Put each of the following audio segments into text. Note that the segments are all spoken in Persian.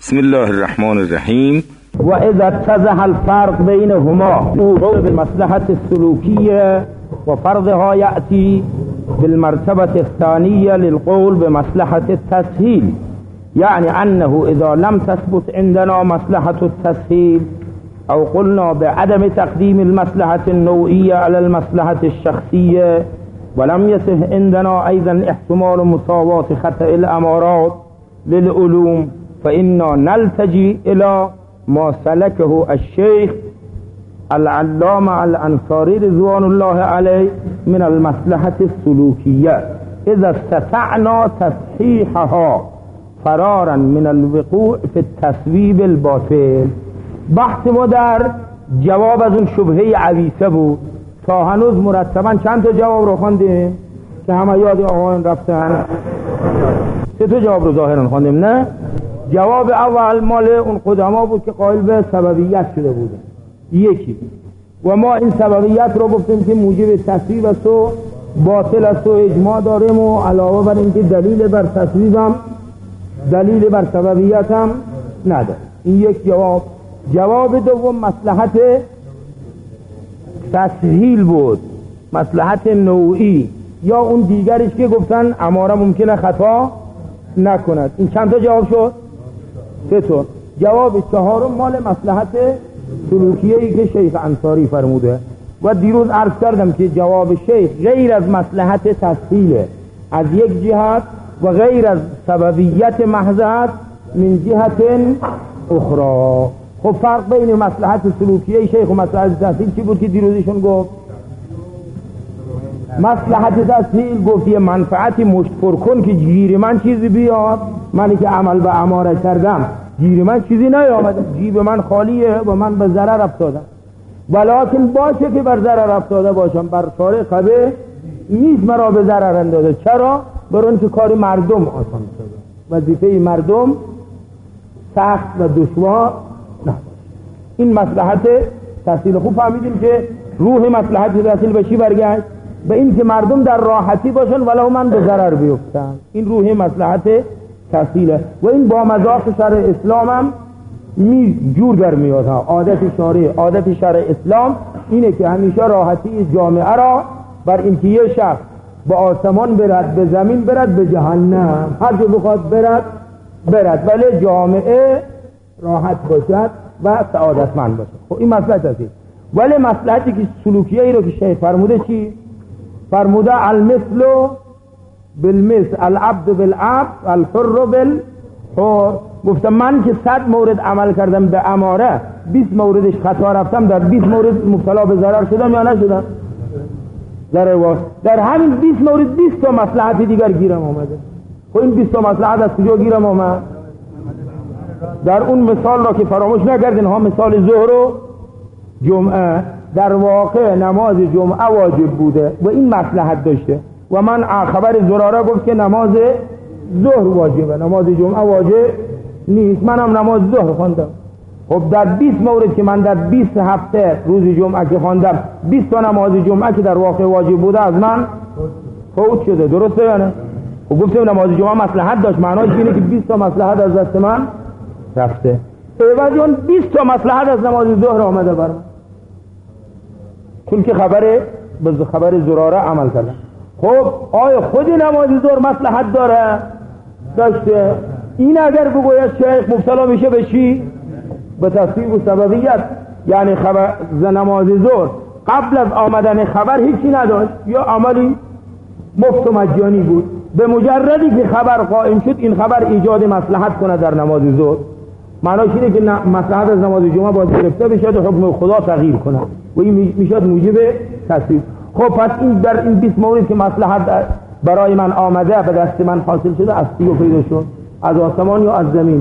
بسم الله الرحمن الرحیم. و اذا اتضح الفرق بینهما قول بالمصلحة السلوكية وفرضها يأتي بالمرتبة الثانية للقول بمصلحة التسهيل، يعني أنه إذا لم تثبت عندنا مصلحة التسهيل أو قلنا بعدم تقديم المصلحة النوعية على المصلحة الشخصية ولم يصح عندنا أيضا احتمال مساواة خطأ الأمارات للعلوم، فإنا نلتجي إلى ما سلكه الشيخ العلامة الأنصاري رضوان الله عليه من المصلحة السلوكية إذا استطعنا تصحيحها فرارا من الوقوع في التصویب الباطل. بحث ما در جواب از اون شبهه عویسه بود. تا هنوز مرتبا چند تا جواب رو خواندیم که همه یاد آقایان رفتن؟ 3 تا جواب رو ظاهرا خواندیم. نه، جواب اول مال اون قدما بود که قائل به سببیت شده بودن. یکی و ما این سببیت رو گفتیم که موجب تصویب است و باطل است و اجماع داریم و علاوه بر اینکه دلیل بر تصویبم دلیل بر سببیت هم نداره. این یک جواب. جواب دوم مصلحت تسهیل بود، مصلحت نوعی، یا اون دیگرش که گفتن اماره ممکنه خطا نکند. این چند تا جواب شد؟ 3 تا. جواب چهارم مال مصلحت سلوکیه‌ای که شیخ انصاری فرموده و دیروز عرض کردم که جواب شیخ غیر از مصلحت تسهیله از یک جهت و غیر از سببیت محض من جهت اخرى. خب فرق بین مصلحت سلوکیه شیخ و مصلحت تسهیل چی بود که دیروزشون گفت؟ مصلحت تسهیل گفت یه منفعتی مشت پر کن که گیر من چیزی بیاد، منی که عمل به اماره کردم گیر من چیزی نیامده، جیب من خالیه و من به ضرر افتادم، ولکن باشه که بر ضرر افتاده باشم، بر شارع قبه نیست مرا به ضرر اندازه. چرا؟ برای که کار مردم آسان شده، وظیفه مردم سخت و دشوار نه. این مصلحت تسهیل. خوب فهمیدیم که روح مصلحت تسهیل به چی برگشت؟ به این که مردم در راحتی باشن ولو من به ضرر بیفتن. این روح مصلحت تسهیله و این با مذاق شرع اسلام هم جور در میاد. عادت شرع اسلام اینه که همیشه راحتی جامعه را بر این که یه شخص به آسمان برد، به زمین برد، به جهنم، هر جو بخواد برد ولی جامعه راحت باشد و سعادتمند باشد. خب این مصلحت است. ولی مصلحتی که سلوکیه ای رو که شیخ فرموده چی؟ فرموده المثل بالمثل، العبد بالعبد، الحر بالحر. گفتم من که 100 مورد عمل کردم به اماره، 20 موردش خطا رفتم، در 20 مورد مبتلا به ضرر شدم یا نشدم؟ در همین 20 مورد 20 تا مصلحت دیگر گیرم آمده. خب این 20 تا مصلحت از کجا گیرم آمد؟ در اون مثال را که فراموش نکردین ها، مثال ظهر و جمعه، در واقع نماز جمعه واجب بوده و این مصلحت داشته و من خبر زراره گفت که نماز ظهر واجبه، نماز جمعه واجب نیست، منم نماز ظهر خواندم. خب در 20 مورد که من در 20 هفته روز جمعه که خواندم 20 تا نماز جمعه که در واقع واجب بوده از من فوت شده. درسته یا نه؟ خب گفتم نماز جمعه مصلحت داشت، معناش اینه که 20 تا مصلحت از دست من رفته. عوض اون 20 تا مصلحت از نماز ظهر آمده برام، چون که خبر زراره عمل کردم. خب آیا خود نماز ظهر مصلحت داشته؟ این اگر بگوید شیخ مبتلا میشه به چی؟ به تصویب و سببیت، یعنی خبر نماز ظهر قبل از آمدن خبر هیچی نداشت یا عملی مفت و مجانی بود، به مجردی که خبر قائم شد این خبر ایجاد مصلحت کنه در نماز ظهر، معناش اینه که مصلحت از نماز جمعه باید گرفته بشه و حکم خدا تغییر کنه و این میشد موجب تصویب. خب پس این در این 20 مورد که مصلحت برای من آمده به دست من حاصل شده از چی پیدا شد؟ از آسمان یا از زمین؟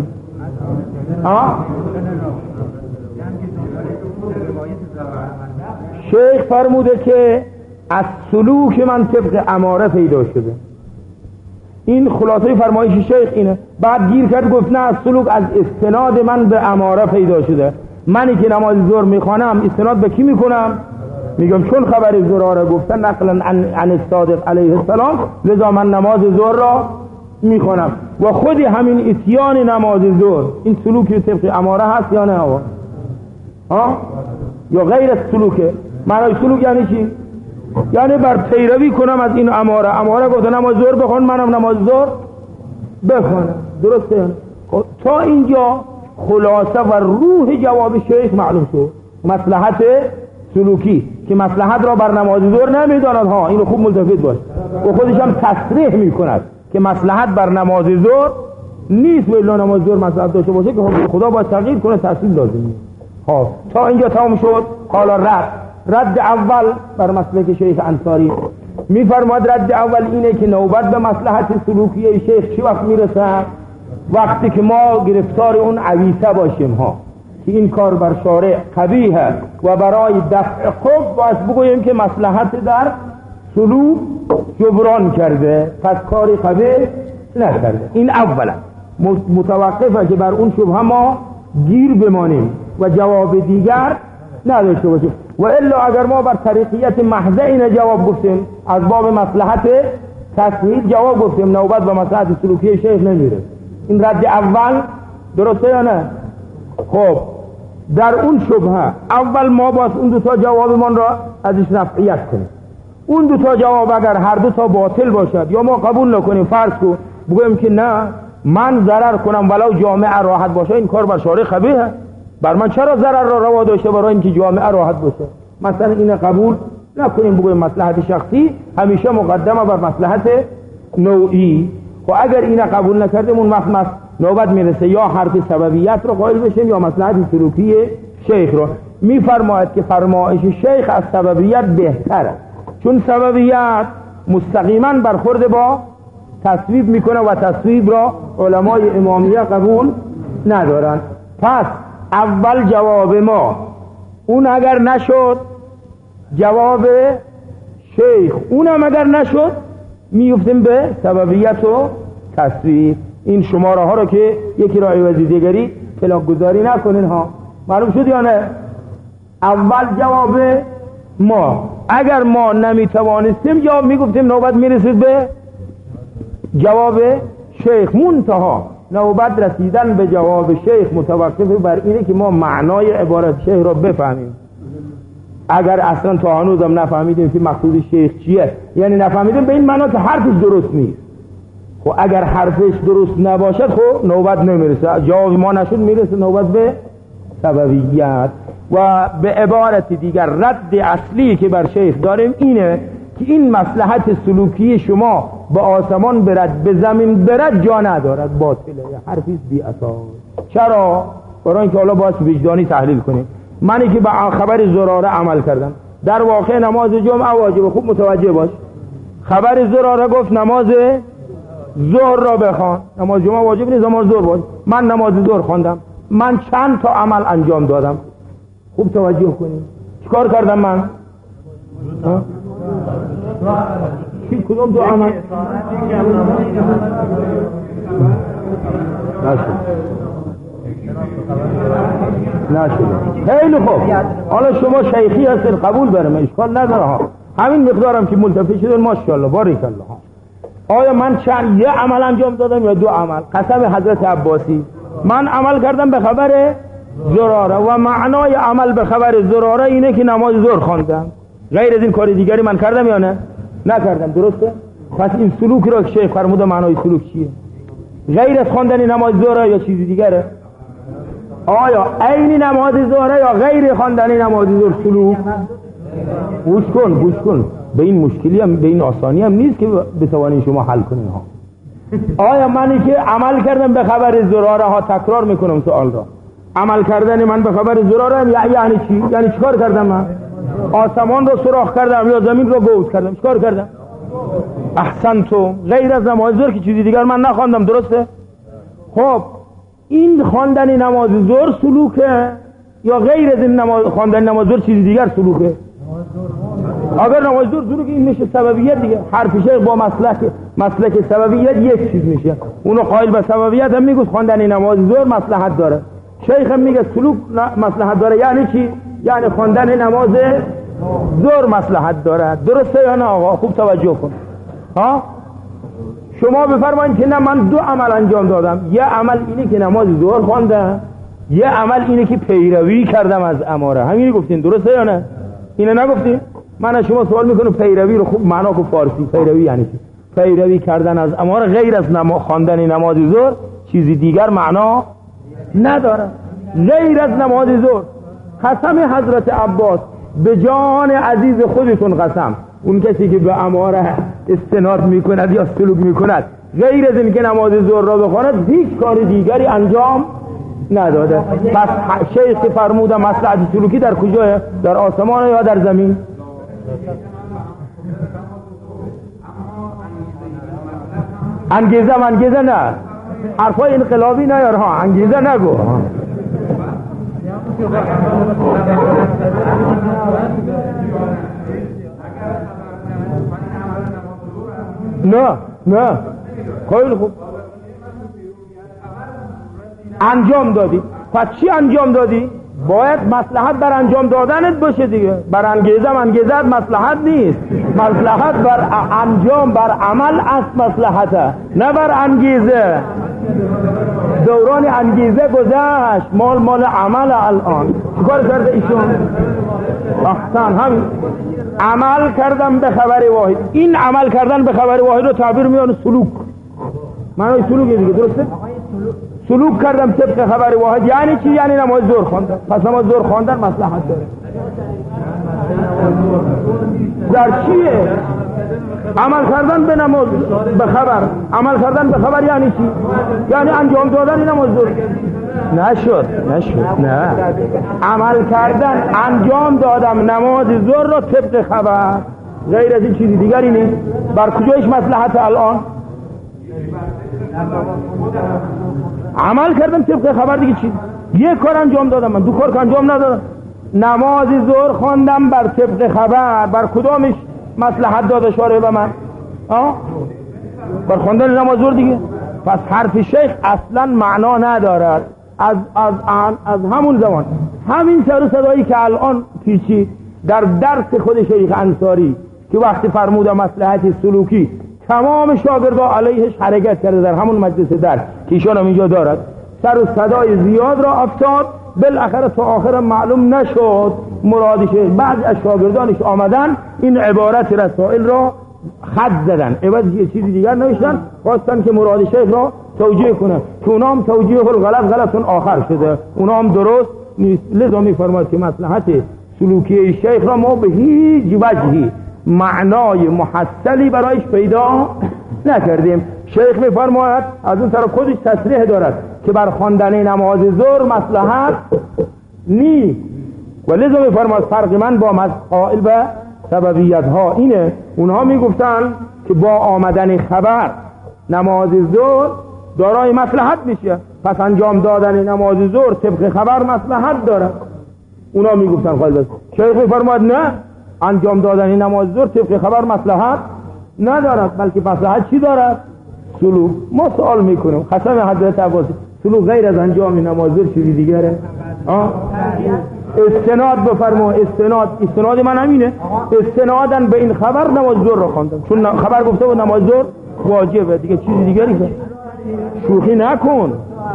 شیخ فرموده که از سلوک من طبق اماره پیدا شده. این خلاصه فرمایش شیخ اینه. بعد گیر کرد گفت نه، از سلوک از استناد من به اماره پیدا شده. منی که نماز ظهر میخوانم استناد به کی میکنم؟ میگم چون خبر زراره گفتن نقلا عن الصادق علیه السلام، لذا من نماز ظهر را میخونم و خودی همین اتیان نماز ظهر این سلوکی طبق اماره هست یا نه آقا؟ یا غیر از سلوکه؟ معنی سلوک یعنی چی؟ یعنی بر پیروی کنم از این اماره گفته نماز ظهر بخون، منم نماز ظهر بخونم. درسته یعنی؟ تا اینجا خلاصه و روح جواب شیخ معلوم شد. مصلحت سلوکی که مصلحت را بر نماز ظهر نمیداند ها، اینو خوب ملتفت باش و خودش هم تصریح میکند که مصلحت بر نماز ظهر نیست و الا نماز ظهر مصلحت داشته باشه که خدا باید تغییر کنه، تصریح لازمه. ها تا اینجا تمام شد. حالا رد اول بر مسلک شیخ انصاری میفرماد رد اول اینه که نوبت به مصلحت سلوکی شیخ چی وقت میرسه؟ وقتی که ما گرفتار اون عویسه باشیم ها که این کار بر شارع قبیحه و برای دفع قب باید بگوییم که مصلحت در سلوک جبران کرده، پس کاری قبیح نکرده. این اولا متوقفه که بر اون شبهه ما گیر بمانیم و جواب دیگر نداشته باشیم و الا اگر ما بر طریقیت محض این جواب گفتیم از باب مصلحت تصحیح جواب گفتیم نوبت به مصلحت سلوکی شیخ نمیره. این رد اول درسته یا نه؟ خب در اون شبهه اول ما باید اون دو تا جوابمان را ازش نفعیت کنیم. اون دو تا جواب اگر هر دو تا باطل باشد یا ما قبول نکنیم، فرض کن بگویم که نه من ضرر کنم ولو جامعه راحت باشه، این کار بر شارع قبیحه، بر من چرا ضرر را روا داشته برای اینکه جامعه راحت باشه؟ مثلا این قبول نکنیم، بگویم مصلحت شخصی همیشه مقدمه بر مصلحت نوعی. و اگر این قبول نکردیم اون وقت نوبت میرسه یا حرف سببیت رو قائل بشیم یا مصلحت سلوکی شیخ رو. میفرماید که فرمایش شیخ از سببیت بهتره، چون سببیت مستقیما برخورد با تصویب میکنه و تصویب را علمای امامیه قبول ندارن. پس اول جواب ما اون اگر نشد، جواب شیخ اونم اگر نشد، میفتیم به سببیت و تصویب. این شماره ها رو که یکی را عوضی دیگری فلاک گذاری نکنین ها. معلوم شد یا نه؟ اول جواب ما اگر ما نمیتوانستیم جواب میگفتیم نوبت میرسید به جواب شیخ. منتها نوبت رسیدن به جواب شیخ متوقف بر اینه که ما معنای عبارت شیخ را بفهمیم. اگر اصلا تا هنوزم نفهمیدیم که مقصود شیخ چیه، یعنی نفهمیدیم به این معنا که حرفش درست نیست. خب اگر حرفش درست نباشد خب نوبت نمیرسه، جواب ما نشد میرسه نوبت به سببیت. و به عبارت دیگر رد اصلی که بر شیخ داریم اینه که این مصلحت سلوکی شما به آسمان برد به زمین برد جا ندارد، باطله، حرفی بی اساس. چرا؟ برای اینکه حالا باید وجدانی تحلیل کنیم. منی که به خبر زراره عمل کردم، در واقع نماز جمعه واجبه، خوب متوجه باش. خبر زراره گفت نماز ظهر را بخوان، نماز جمعه واجب نیست، نماز ظهر واجب. من نماز ظهر خواندم، من چند تا عمل انجام دادم، خوب توجه کنیم. چیکار کردم من؟ چی کدوم دو عمل؟ نشد. خیلی خوب، حالا شما شیخی هستین قبول برم، اشکال نداره ها. همین مقدارم که ملتفت شدن ماشاءالله بارک الله ها. آیا من چند یه عمل انجام دادم یا دو عمل؟ قسم حضرت عباسی من عمل کردم به خبر زراره و معنای عمل به خبر زراره اینه که نماز ظهر خواندم. غیر از این کار دیگری من کردم یا نه؟ نکردم. درسته؟ پس این سلوک را که شیخ فرموده معنای سلوک چیه؟ غیر از خواندن نماز ظهر یا چیزی دیگره؟ آیا عین نماز ظهر یا غیر خواندن نماز ظهر سلوک؟ گوش کن به این مشکلی هم به این آسانی هم نیست که بتوانید شما حل کنید ها. آیا منی که عمل کردم به خبر زراره ها، تکرار میکنم سوال را، عمل کردن من به خبر زراره هم یعنی چی؟ یعنی چیکار کردم من؟ آسمان رو سوراخ کردم یا زمین رو گود کردم؟ چیکار کردم؟ احسنتم. غیر از نماز ظهر که چیزی دیگر من نخواندم. درسته؟ خب این خواندن نماز ظهر سلوکه یا غیر از این خواندن نماز ظهر چیزی دیگر سلوکه؟ اگر نماز ظهر سلوکه این میشه سببیت دیگه. حرف شیخ با مسلک سببیت یک چیز میشه. اونو قائل به سببیت هم میگه خواندن نماز ظهر مصلحت داره، شیخ هم میگه سلوک مصلحت داره. یعنی چی؟ یعنی خواندن نماز ظهر مصلحت داره. درسته یا نه آقا؟ خوب توجه کن ها. شما بفرمایید که نه من دو عمل انجام دادم، یه عمل اینه که نماز ظهر خواندم، یه عمل اینه که پیروی کردم از اماره. همینی گفتین درسته یا نه؟ اینو نگفتین؟ من از شما سوال میکنم پیروی رو خوب معنا کو فارسی پیروی یعنی چی؟ پیروی کردن از اماره غیر از خواندن نماز ظهر چیزی دیگر معنا نداره. غیر از نماز ظهر قسم حضرت عباس به جان عزیز خودتون قسم، اون کسی که به اماره استناد میکند یا سلوک میکند غیر از این که نماز ظهر را بخواند هیچ کار دیگری انجام نداده. پس شیخ که فرموده مصلحت سلوکی در کجاه؟ در آسمان یا در زمین؟ انگیزه نه، حرفای انقلابی نیار ها، انگیزه نگو. نه خیلی خوب انجام دادی. پس چی انجام دادی؟ باید مصلحت بر انجام دادنت باشه دیگه. بر انگیزت مصلحت نیست، مصلحت بر انجام بر عمل است مصلحته، نه بر انگیزه. دوران انگیزه گذشت، مال عمل. الان چیکار کرده ایشون؟ احسن، همین عمل کردم به خبر واحد. این عمل کردن به خبر واحد رو تعبیر میان سلوک، معنی سلوک دیگه، درسته؟ سلوک کردم طبق خبر واحد یعنی چی؟ یعنی نماز ظهر خواندم. پس نماز ظهر خواندن مصلحت داره. در چیه؟ عمل کردن به نماز به خبر. عمل کردن به خبر یعنی چی؟ یعنی انجام دادن نماز ظهر. نشد نه، عمل کردن انجام دادم نماز ظهر را طبق خبر، غیر از این چیزی دیگری نیست. بر کجایش مصلحت الان؟ عمل کردم طبق خبر دیگه چی؟ یک کار انجام دادم، من دو کار انجام ندادم. نماز ظهر خواندم بر طبق خبر، بر کدامش مصلحت داده شارع به من؟ بر خواندن نماز ظهر دیگه. پس حرف شیخ اصلا معنا ندارد. از همون زمان همین سر و صدایی که الان پیچید در درس خود شیخ انصاری که وقتی فرموده مصلحت سلوکی تمام شاگردان علیهش حرکت کرده در همون مجلس درس که ایشان هم اینجا دارد، سر و صدای زیاد را افتاد، بالاخره تا آخر معلوم نشد مرادش. بعضی از شاگردانش آمدن این عبارت رسائل را خط زدن، عوض یه چیزی دیگر نوشتن، خواستن که مراد شیخ را توجیه کنن که اونام توجیه غلطون آخر شده، اونام درست نیست. لذا میفرماید که مصلحت سلوکی شیخ را ما به هیچ وجهی معنای محصلی برایش پیدا نکردیم. شیخ میفرماید از اون طرف خودش تصریح دارد که بر خواندن نماز ظهر مصلحت نیست، و لذا میفرماید فرق من با قائل به سببیت ها اینه، اونها میگفتن که با آمدن خبر نماز ظهر دارای مصلحت میشه، پس انجام دادن نماز ظهر طبق خبر مصلحت داره. اونا میگفتن خالص. شیخ میفرماید نه، انجام دادن نماز ظهر طبق خبر مصلحت ندارد، بلکه مصلحت چی دارد؟ سلوک. ما سوال میکنیم قسم حضرت عباس، سلوک غیر از انجام نماز ظهر چیزی دیگره؟ استناد بفرما. استناد من همینه، استنادن به این خبر نماز ظهر رو خواندم، چون خبر گفته بود نماز ظهر واجبه دیگه، چیزی دیگری که شوخی نکن.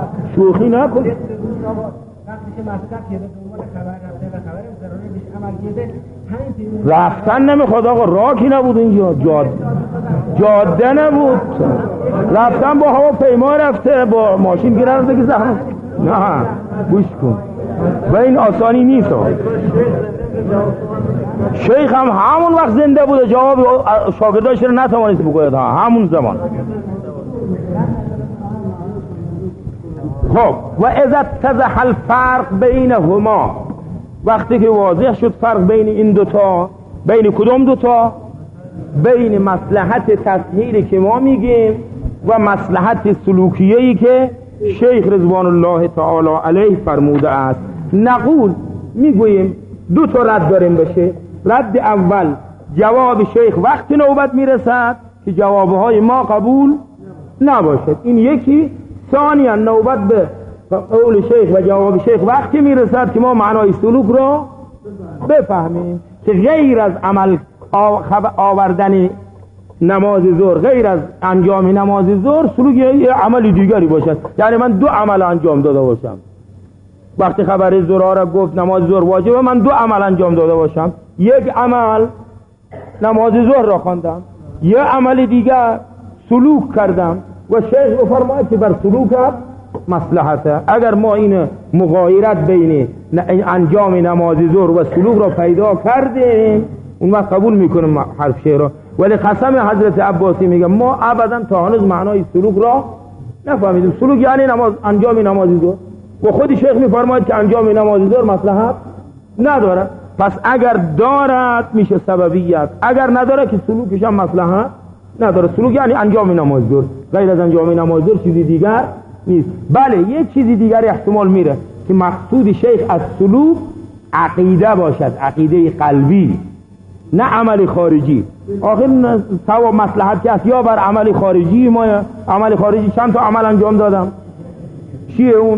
رفتن نمیخواد آقا، راکی نبود اینجا، جاده نبود، رفتن با هواپیما رفته، با ماشین گیره رفته که زحمت. نه گوش کن، و این آسانی نیست. شیخ هم همون وقت زنده بود، جواب شاگرداش رو نتوانست بگوید همون زمان. خب و اذا اتضح الفرق بینهما، وقتی که واضح شد فرق بین این دوتا، بین کدوم دوتا؟ بین مصلحت تطهیری که ما میگیم و مصلحت سلوکیه‌ای که شیخ رضوان الله تعالی علیه فرموده است. نقول میگوییم دو تا رد داریم بشه. رد اول جواب شیخ وقتی نوبت میرسد که جوابهای ما قبول نباشد، این یکی. ثانیا نوبت به قول شیخ و جواب شیخ وقتی میرسد که ما معنای سلوک را بفهمیم، که غیر از عمل آوردن نماز ظهر غیر از انجام نماز ظهر سلوک یه عملی دیگری باشد. یعنی من دو عمل انجام داده باشم، وقتی خبر ظهر را گفت نماز ظهر واجبه، من دو عمل انجام داده باشم. یک عمل نماز ظهر را خواندم، یه عمل دیگر سلوک کردم و شیخ بفرماید که بر سلوک مصلحته. اگر ما این مغایرت بین انجام نماز ظهر و سلوک را پیدا کردیم، اون وقت قبول میکنیم حرف شیخ را. ولی قسم حضرت عباسی میگه ما ابدا تا هنوز معنای سلوک را نفهمیدیم. سلوک یعنی انجام نماز ظهر، و خود شیخ میفرماید که انجام نماز ظهر مصلحت نداره. پس اگر دارد میشه سببیت، اگر نداره که سلوکش هم مصلحت نداره. سلوک یعنی انجام نماز ظهر، غیر از انجام نماز ظهر چیزی دیگر نیست. بله یک چیزی دیگر احتمال میره که مقصود شیخ از سلوک عقیده باشد، عقیده قلبی، نه عمل خارجی. آخر ثواب مصلحت که است یا بر عمل خارجی. ما عمل خارجی چند تا عمل انجام دادم، چیه اون؟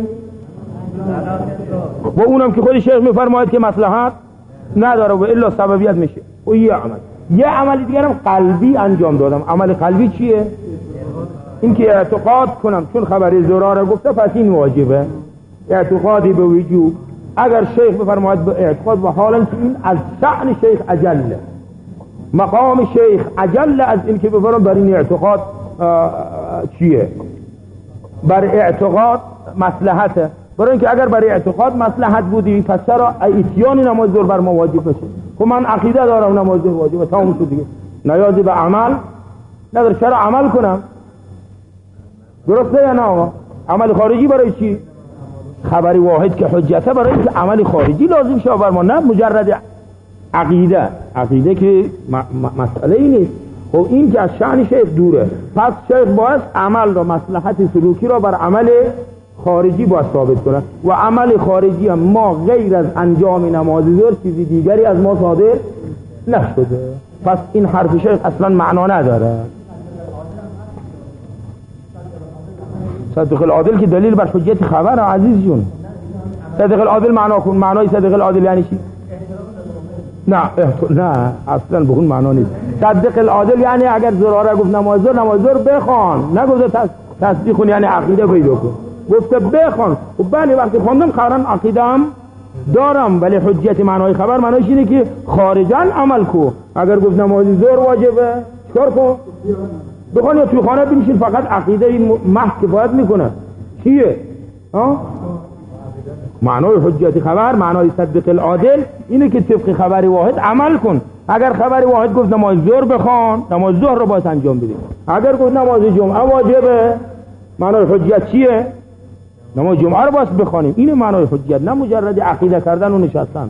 و اونم که خود شیخ میفرماید که مصلحت نداره و الا سببیت میشه. و یه عمل دیگر هم قلبی انجام دادم. عمل قلبی چیه؟ این که اعتقاد کنم چون خبر ظهر را گفته پس این واجبه، اعتقادی به وجوب. اگر شیخ بفرماید به اعتقاد، و حالا که این از شأن شیخ اجله، مقام شیخ اجله از این که بفرماید بر این اعتقاد چیه؟ بر اعتقاد مصلحته. برای اینکه اگر برای اعتقاد مصلحت بودی پس چرا اتیان نماز ظهر بر ما واجب بشه؟ خب من عقیده دارم نماز ظهر واجبه، تمام شد دیگه، نیازی به عمل نداره. چرا عمل کنم؟ درسته یا نه آقا؟ عمل خارجی برای چی؟ خبری واحد که حجته، برای اینکه عمل خارجی لازم شه بر ما، نه مجرد عقیده که مسئله ای نیست. خب این که از شأن شیخ دوره، پس شیخ باید عمل را، مصلحت سلوکی را بر عمل خارجی باید ثابت کنه. و عمل خارجی هم ما غیر از انجام نماز ظهر چیزی دیگری از ما صادر نشده. پس این حرف شیخ اصلا معنا نداره. صدق العادل که دلیل بر حجیت خبر عزیز جون. صدق العادل معنا کن. معنای صدق العادل یعنی چی؟ نه اصلا بخون معنا نیست. صدق العادل یعنی اگر ظهر گفت نماز ظهر بخوان، نگفت تسبیح کن یعنی عقیده پیدا کن، گفته بخوان. خب بله وقتی خوندم قرآن عقیده‌ام دارم، ولی حجیت معنای خبر معنیش اینه که خارجاً عمل کو. اگر گفت نماز ظهر واجبه چیکار کن؟ بخوان یا توی خانه بنشین، فقط عقیده محض کفایت میکنه. چیه؟ معنای حجیت خبر، معنای صدق العادل اینه که طبق خبر واحد عمل کن. اگر خبر واحد گفت نماز ظهر بخوان، نماز ظهر رو باید انجام بدید. اگر گفت نماز جمعه واجبه، معنای حجیت چیه؟ نماز جمعه رو باید بخوانیم. این معنای حجیت، نه مجرد عقیده کردن و نشستن.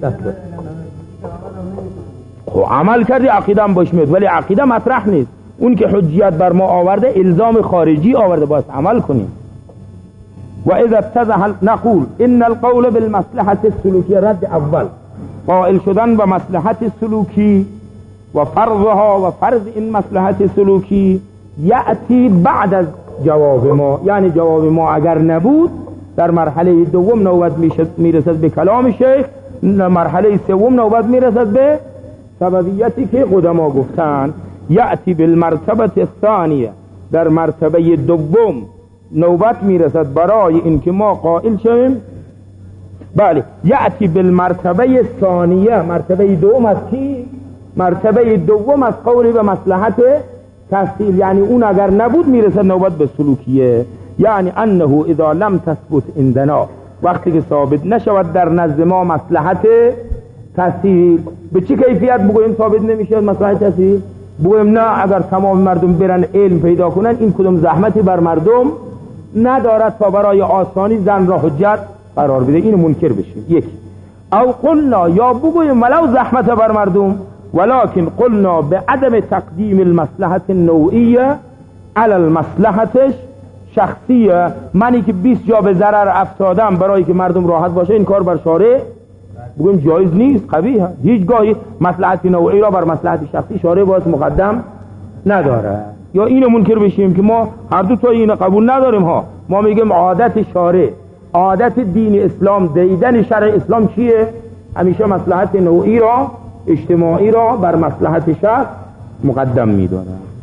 خب عمل کردی عقیده هم باش میاد، ولی عقیده مطرح نیست. اون که حجیت بر ما آورده الزام خارجی آورده، باید عمل کنیم. و اذا اتضح نقول ان القول بالمصلحه السلوکیه، رد اول قائل شدن به مصلحت سلوکی و فرضها و فرض این مصلحت سلوکی یأتی بعد از جواب ما. یعنی جواب ما اگر نبود در مرحله دوم نوبت میرسد به کلام شیخ، مرحله سوم نوبت میرسد به سببیتی که قدما گفتن. یأتی بالمرتبه الثانیه، در مرتبه دوم نوبت میرسد برای اینکه ما قائل شویم. بله یأتی بالمرتبه الثانیه، مرتبه دوم از کی؟ مرتبه دوم از قول به مصلحت تحصیل. یعنی اون اگر نبود میرسد نوبت به سلوکیه. یعنی انه اذا لم تثبت عندنا، وقتی که ثابت نشود در نزد ما مصلحت تحصیل. به چه کیفیت بگویم ثابت نمیشه مصلحت تحصیل؟ بگویم نه اگر تمام مردم برن علم پیدا کنن این کدوم زحمتی بر مردم ندارد تا برای آسانی زن را حجت قرار بده، اینو منکر بشیم. یک. او قلنا، یا بگویم ولو زحمت بر مردم ولكن قلنا بعدم تقدیم المصلحة النوعیه علی المصلحة شخصیه. منی که 20 جا به ضرر افتادم برای که مردم راحت باشه، این کار بر شارع بگویم جایز نیست، قبیحه. هیچگاهی مصلحت نوعی را بر مصلحت شخصی شارع باید مقدم نداره. یا اینو منکر بشیم که ما هر دو تا اینو قبول نداریم ها. ما میگیم عادت شارع، عادت دین اسلام، دیدن شرع اسلام چیه؟ همیشه مصلحت نوعی را، اجتماعی را بر مصلحت شخص مقدم میداره.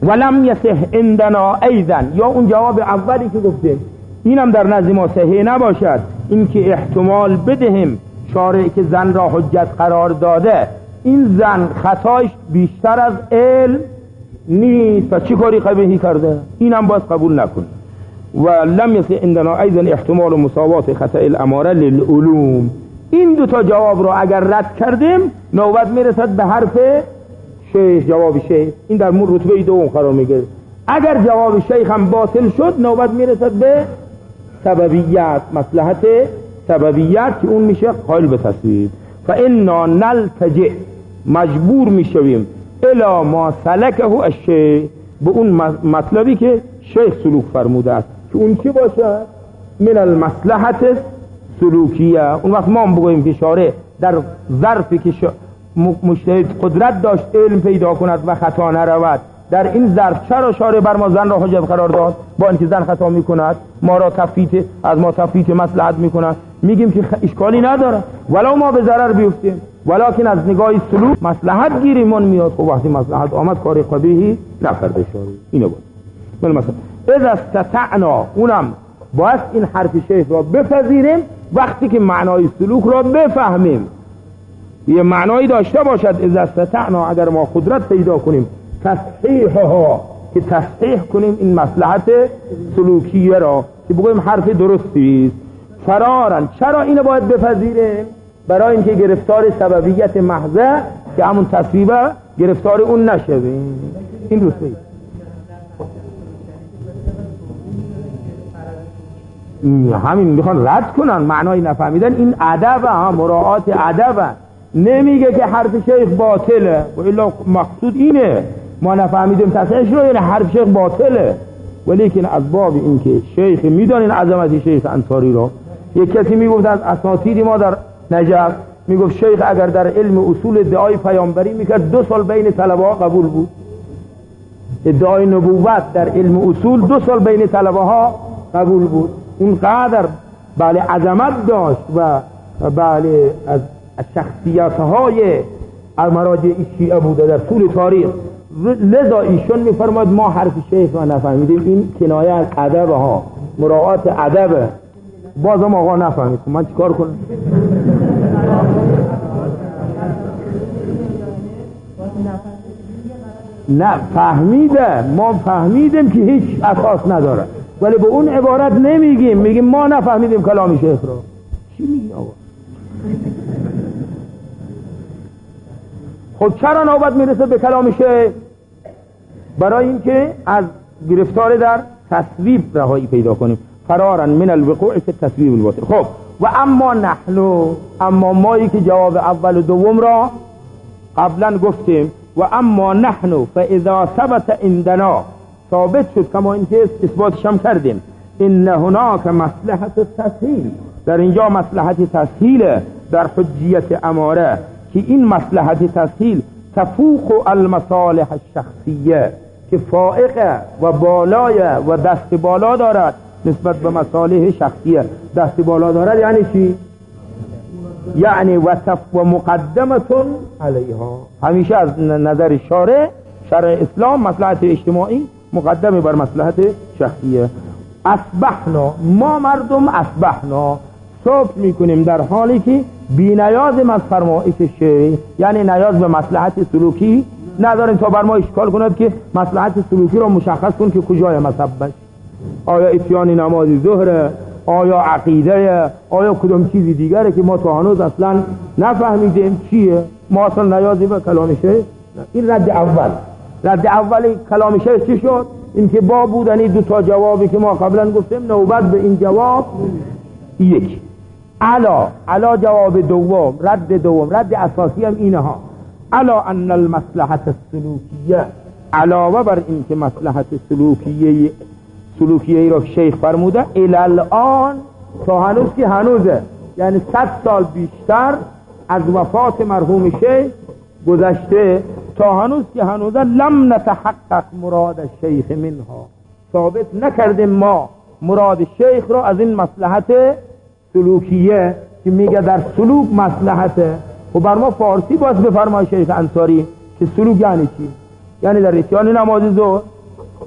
ولم یصح عندنا ایضا، یا اون جواب اولی که گفتیم اینم در نزد ما صحیح نباشد، این که احتمال بدهم شارع که زن را حجت قرار داده این زن خطایش بیشتر از علم نیست و چی کاری قبیحی کرده، اینم باید قبول نکن. و لم یصح عندنا ایضا احتمال مساوات خطأ الاماره للعلوم. این دو تا جواب رو اگر رد کردیم نوبت میرسد به حرف شیخ، جواب شیخ. این در مورد رتبه دوم قرار میگیره. اگر جواب شیخ هم باطل شد نوبت میرسد به سببیت، مصلحت سببیت که اون میشه قائل به تصویب. فانا نلتجئ، مجبور میشویم الی ما سلکه الشیخ، به اون مطلبی که شیخ سلوک فرموده است که اون چی باشه؟ من المصلحت سلوکیه. اون وقت ما هم بگوییم که شارع در ظرفی که مجتهد قدرت داشت علم پیدا کند و خطا نرود، در این ظرف چرا شارع بر ما زن را حجت قرار داد؟ با اینکه زن خطا میکند، ما را تفویت مصلحت میکند، میگیم که اشکالی نداره ولو ما به ضرر بیفتیم، ولکن از نگاه سلوک مصلحت گیریمون میاد. خب وقتی مصلحت آمد کار قبیحی نکرده شارع. اینو بود مثلا اذا استطعنا، اونم باید این حرف شیخ را بپذیریم وقتی که معنای سلوک را بفهمیم، یه معنایی داشته باشد. اذا استطعنا، اگر ما قدرت پیدا کنیم تصحیحها، که تصحیح کنیم این مصلحت سلوکیه را، که بگویم حرف درستی است. فرارن، چرا اینو باید بپذیریم؟ برای اینکه گرفتار سببیت محضه که همون تصویبه گرفتار اون نشویم. این درسته. همین میخوان رد کنن معنای نفهمیدن. این ادب، مراعات ادب. نمیگه که حرف شیخ باطله، و الا مقصود اینه ما نفهمیدیم تصحیحش رو، یعنی حرف شیخ باطله. ولیکن از باب این که شیخ میدانین عظمت شیخ انصاری رو، یک کسی میگفت از اساتید ما در نجف، میگفت شیخ اگر در علم اصول ادعای پیامبری میکرد 2 سال بین طلبه ها قبول بود. ادعای نبوت در علم اصول 2 سال بین طلبه ها قبول بود. اون قدر بله عظمت داشت و بله از شخصیت های مراجع شیعه بوده در طول تاریخ. لذا ایشون میفرماید ما حرف شیخ رو نفهمیدیم، این کنایه از ادب ها، مراعات ادب. بازم آقا نفهمید، من چیکار کنم؟ نه فهمیده، ما فهمیدیم که هیچ اساس نداره، ولی به اون عبارت نمیگیم، میگیم ما نفهمیدیم کلام شیخ رو. چی میگی آقا؟ خب چرا نوبت میرسه به کلام شیخ؟ برای اینکه از گرفتار در تصویب رهایی پیدا کنیم. فرارا من الوقوع فی التصویب الباطل. خب و اما مایی که جواب اول و دوم را قبلا گفتیم، و اما نحن فاذا ثبت عندنا، ثابت شد کما اینکه اثباتش هم کردیم، ان هناك مصلحت التسهیل، در اینجا مصلحت تسهیل در حجیت اماره، که این مصلحت تسهیل تفوق المصالح الشخصیه، که فائقه و بالای و دست بالا دارد نسبت به مصالح شخصیه. دست بالا دارد یعنی چی؟ یعنی و مقدمتون علیها، همیشه از نظر شرع اسلام مصلحت اجتماعی مقدمه بر مصلحت شخصیه. اصبحنا، ما مردم اصبحنا، صبح میکنیم در حالی که بی نیازیم از فرمایش شیخ، یعنی نیاز به مصلحت سلوکی نداریم تا بر ما اشکال کند که مصلحت سلوکی را مشخص کن که کجای مذهبش، آیا اتیان نماز ظهر، آیا عقیده، آیا کدوم چیزی دیگره که ما تا هنوز اصلا نفهمیدیم چیه. ما اصلا نیازی به کلام شیخ. این رد اول. رد اولی کلام شیخ چی شد؟ این که با بودنی 2 تا جوابی که ما قبلا گفتیم، نوبت به این جواب یک. علا جواب دوم، رد اساسی هم اینه ها. علا ان المصلحت السلوکیه، علاوه بر این که مصلحت سلوکیه را شیخ فرموده، الان تا هنوز که هنوزه، یعنی 100 سال بیشتر از وفات مرحوم شیخ گذشته، تا هنوز که هنوزه لم نتحقق مراد الشیخ منها، ثابت نکردیم ما مراد شیخ را از این مصلحت سلوکیه که میگه در سلوک مصلحته. و بر ما فارسی باز بفرمای شیخ انصاری که سلوک یعنی چی؟ یعنی در اتیان نماز ظهر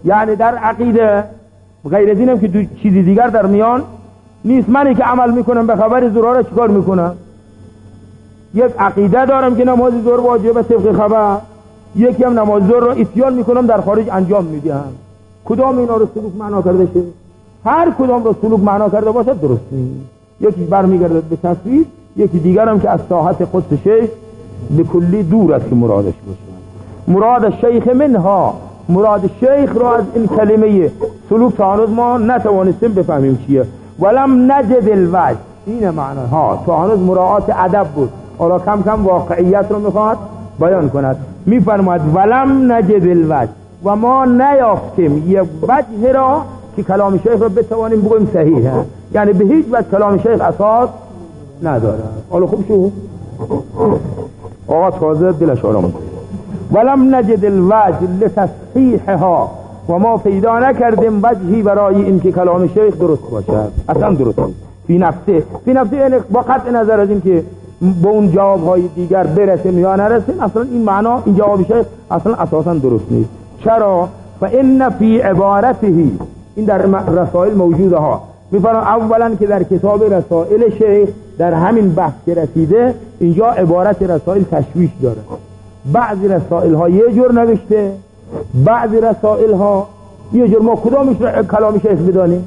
یعنی در عقیده غیر از اینم که چیزی دیگر در میان نیست. منی که عمل میکنم به خبر ظهر را چیکار میکنم؟ یک عقیده دارم که نماز ظهر واجبه طبق خبر، یکی هم نماز ظهر را اتیان میکنم در خارج انجام میدم. کدام اینا رو سلوک معنا کرده شه؟ هر کدام رو سلوک معنا کرده باشه درست نیست. یکی برمیگرده به تصویر، یکی دیگر هم که از ساحت خود شیخ به کلی دور است که مرادش باشه. مراد شیخ منها، مراد شیخ رو از این کلمه سلوک تا هنوز ما نتوانستیم بفهمیم چیه. ولم نجد الوجه، این معنی ها تا هنوز مراعات ادب بود، حالا کم کم واقعیت رو میخواد بیان کند. میفرماید ولم نجد الوجه، و ما نیافتیم یک وجه را که کلام شیخ را بتوانیم بگویم صحیحه، یعنی به هیچ وجه کلام شیخ اساس نداره. حالا خوب شو آقا تازه دلش آرام. ولم نجد الوجه لتصحیحها، و ما پیدا نکردیم وجهی برای این که کلام شیخ درست باشد. اصلا درست نیست. فی نفسه یعنی با قطع نظر از این که با اون جوابهای دیگر برسیم یا نرسیم، اصلا این معنا این جواب شیخ اصلا اساسا درست نیست. چرا؟ فإن فی عبارته، این در رسائل موجوده ها. میفرمان اولا که در کتاب رسائل شیخ در همین بحث که رسیده اینجا عبارت رسائل تشویش داره. بعضی رسائل ها یه جور نوشته، بعضی رسائل ها یه جور. ما کدامش رو کلام شیخ بدانیم؟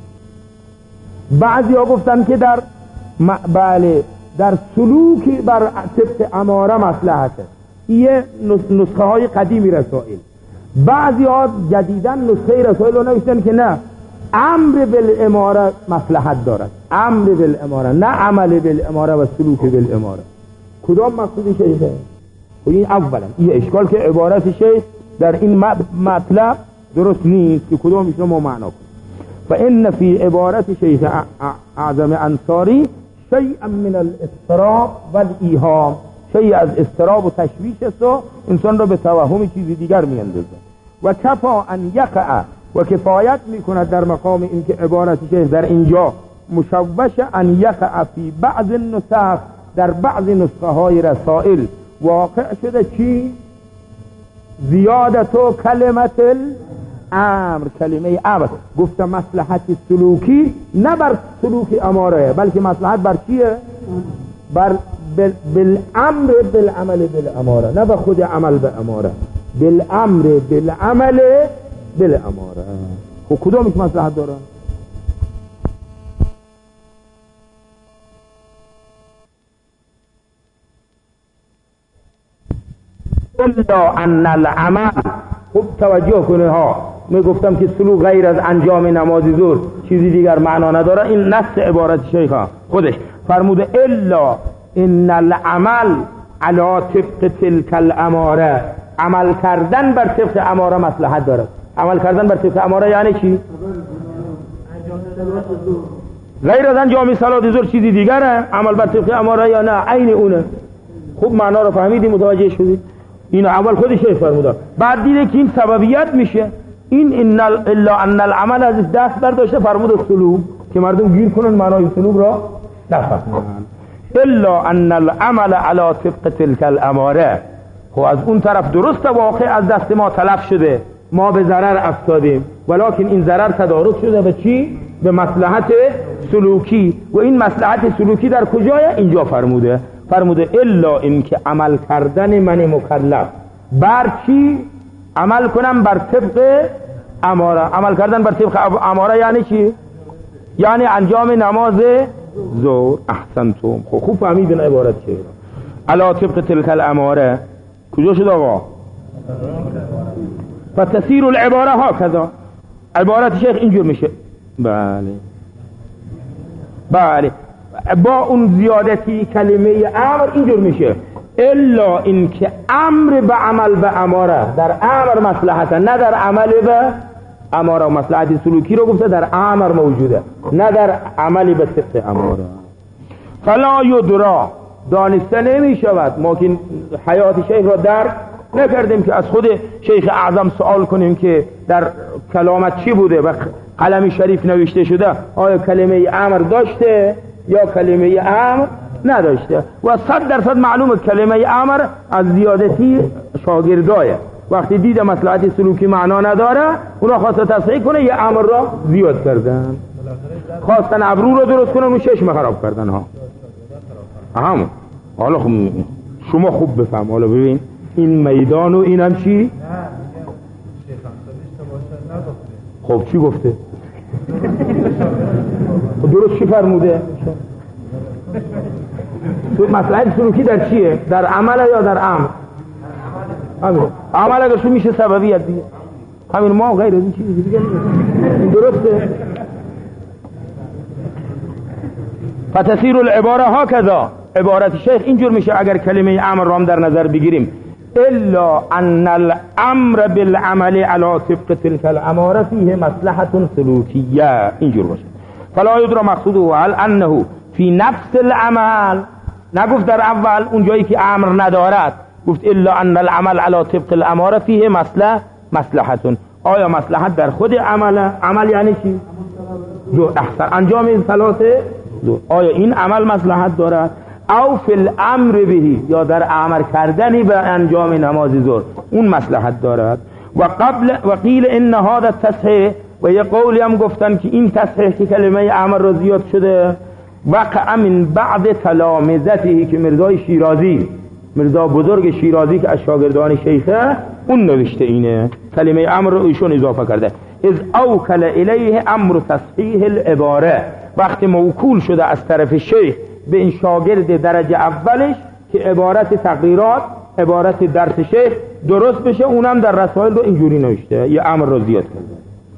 بعضی ها گفتن که در در سلوک بر طبق اماره مصلحته، یه نسخه های قدیمی رسائل. بعضی ها جدیدن نسخه رسائل رو نوشتن که نه، امر بالاماره مصلحت دارد، امر بالاماره، نه عمل بالاماره و سلوک بالاماره. کدام مقصود شیخه؟ و این اولا این اشکال که عبارت شیخ در این مطلب درست نیست که کدامش رو ما معنا کنیم. فإن فی عبارت شیخ اعظم انصاری شیئا من الاضطراب والایهام، شیء از اضطراب و تشویش است و انسان را به توهم چیزی دیگر میاندازه. و کفا ان یقع، و کفایت میکند در مقام این که عبارت شیخ در اینجا مشوش ان یقع فی بعض النسخ، در بعض نسخه های رسائل واقع شده چی؟ زیادت و کلمت الامر، کلمه امر. گفتم مصلحت سلوکی نه بر سلوک اماره، بلکه مصلحت بر چیه؟ بر بالامر بالعمل بالاماره، نه به خود عمل به اماره، بالامر بالعمل بالاماره. خب کدومش مصلحت داره؟ الا ان العمل، خوب توجه کنه ها، می گفتم که سلوک غیر از انجام نماز ظهر چیزی دیگر معنا نداره. این نص عبارت شیخ خودش فرموده الا ان العمل علی طبق تلک الاماره، عمل کردن بر طبق اماره مصلحت داره. عمل کردن بر طبق اماره یعنی چی؟ غیر از انجام صلات ظهر چیزی دیگره، عمل بر طبق اماره یا نه عین اونه. خوب معنا رو فهمیدی، متوجه شدی؟ این اول خود شیخ فرموده، بعد دیده که این سببیت میشه. این الا ان العمل از دست برداشته فرموده سلوک، که مردم گیر کنن معنای سلوک را نفهمن. الا ان العمل علی طبق تلک الاماره، خب از اون طرف درست واقع از دست ما تلف شده، ما به ضرر افتادیم، ولکن این ضرر تدارک شده به چی؟ به مصلحت سلوکی. و این مصلحت سلوکی در کجای؟ اینجا فرموده الا این که عمل کردن من مکلف بر چی؟ عمل کنم بر طبق اماره. عمل کردن بر طبق اماره یعنی چی؟ یعنی انجام نماز ظهر. احسنتم، خوب فهمیدین عبارت چیه. علا طبق تلک الاماره کجا شد آقا؟ فتسیر العباره ها کذا، عبارت شیخ اینجور میشه. بله با اون زیادتی کلمه امر اینجور میشه الا این که امر به عمل به اماره، در امر مصلحت، نه در عمل به اماره. و مصلحت سلوکی رو گفته در امر موجوده، نه در عمل به طبق اماره. فلا یدرا، دانسته نمی شود. ما که حیات شیخ را درک نکردیم که از خود شیخ اعظم سوال کنیم که در کلامت چی بوده و قلم شریف نوشته شده، آیا کلمه امر داشته یا کلمه امر نداشته. و 100% معلومه کلمه امر از زیادتی شاگردایه، وقتی دید مصلحت سلوکی معنا نداره اونا خواست تصحیح کنه یه امر را زیاد کردن، خواستن ابرو رو درست کنن و چشم خراب کردن ها. همون حالا خب شما خوب بفهم، حالا ببین این میدان و اینم چی؟ خب چی گفته؟ درست چی فرموده؟ مصلحت سلوکی در چیه؟ در عمل یا در امر؟ همین عمل اگر شو میشه سببیت دیگه، همین ما غیر از این چیزی دیگه این درسته. فتسیر العباره ها کذا، عبارت شیخ اینجور میشه اگر کلمه امر را هم در نظر بگیریم، الا ان الامر بالعمل على طبق تلك الاماره فيه مصلحه سلوکیه، اینجور باشه. فلا یدرى مقصوده هل انه فی نفس العمل، نگفت در اول اون جایی که امر ندارد، گفت الا ان العمل على طبق الاماره فيه مصلحه، آیا مصلحت در خود عمل یعنی چی؟ احسن انجام این ثلاثه، آیا این عمل مصلحت دارد؟ او فی الامر بهی، یا در امر کردنی به انجام نماز ظهر اون مصلحت دارد. و قیل ان هذا التصحیح، و یه قولی هم گفتن که این تصحیح که کلمه امر را زیاد شده وقع من بعد تلامذته، که مرزای شیرازی، مرزا بزرگ شیرازی که از شاگردان شیخه، اون نوشته اینه کلمه امر رو ایشون اضافه کرده. از اوکل الیه امر تصحیح العباره، وقتی موکول شده از طرف شیخ به این شاگرد درجه اولش که عبارت تقریرات، عبارت درس شیخ درست بشه، اونم در رسائل رو اینجوری نوشته، یه امر رو زیاد کرده.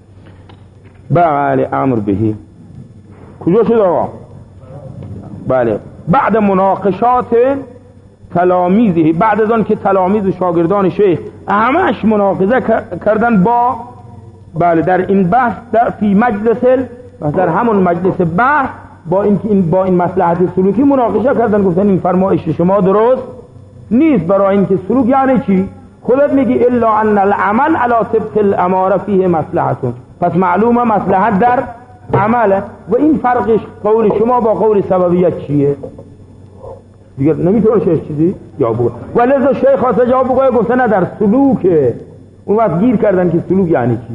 بله امر بهی کجا شده آقا؟ بله بعد مناقشات تلامیزه، بعد از آن که تلامیز و شاگردان شیخ همش مناقضه کردن با، بله در این بحث، در فی مجلس در همون مجلس بحث با این مصلحت سلوکی مناقشه کردن، گفتن این فرمایش شما درست نیست. برای اینکه سلوک یعنی چی؟ خودت میگی الا ان العمل على طبق الاماره فيه مصلحت، پس معلومه مصلحت در عمله. و این فرقش قول شما با قول سببیت چیه؟ دیگه نمیتونه شیخ چیزی جواب بگه، ولذا شیخ خواسته جواب بگه، گفته نه در سلوکه. اون وقت گیر کردن که سلوک یعنی چی.